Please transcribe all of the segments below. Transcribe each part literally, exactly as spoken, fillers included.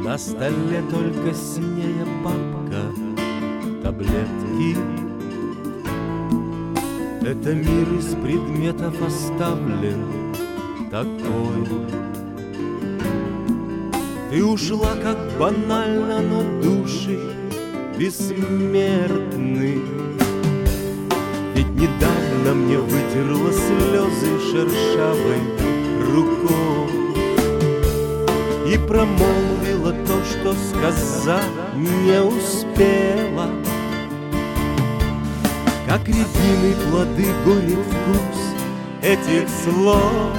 На столе только синяя папка, таблетки. Это мир из предметов оставлен такой. Ты ушла, как банально, но души бессмертны. Ведь недавно мне вытерла слезы шершавой рукой и промолвила то, что сказать не успела. Как рябины плоды горит вкус этих слов,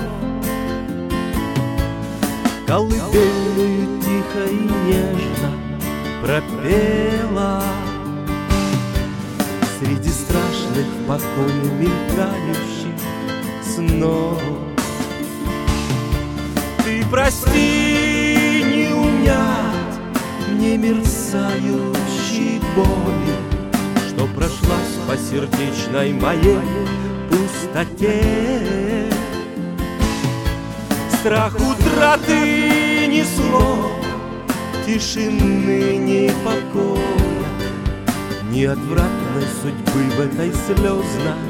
колыбельную тихо и нежно пропела среди страшных в покое мелькающих снов. Ты прости, не унять не мерцающей боли, что прошлась по сердечной моей пустоте. Страх утраты ни слов, тишины, ни покоя, ни отвратной судьбы в этой слезной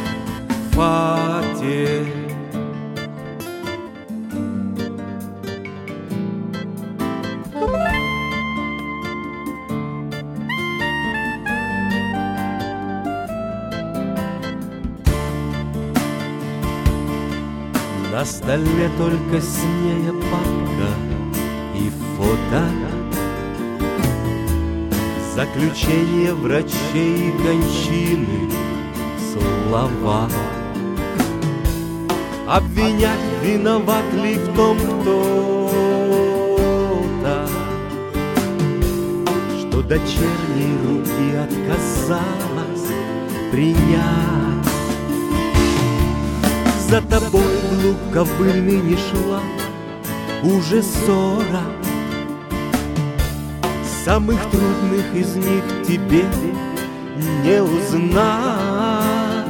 фате. На столе только синяя папка и фото, заключение врачей и кончины, слова. Обвинять, виноват ли в том кто-то, что дочерней руки отказалась принять. За тобой вглубь ковыльны не шла уже ссора. Самых трудных из них тебе не узнать.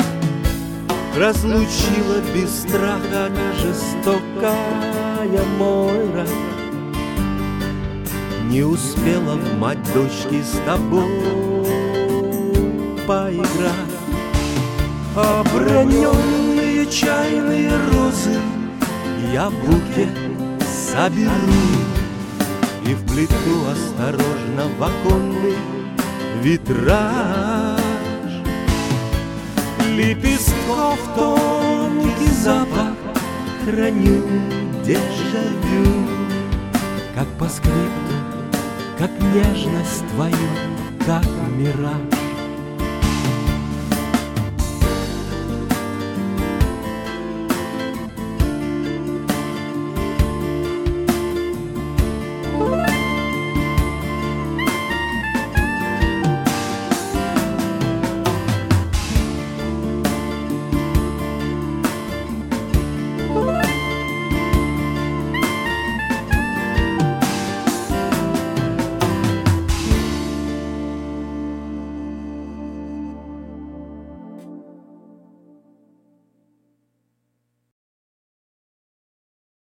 Разлучила без страха жестокая Мойра. Не успела в мать дочки с тобой поиграть. Оброненные чайные розы я букет соберу и вплету осторожно в оконный витраж. Лепестков тонкий запах храню дежавю, как по скрипту, как нежность твою, как мираж.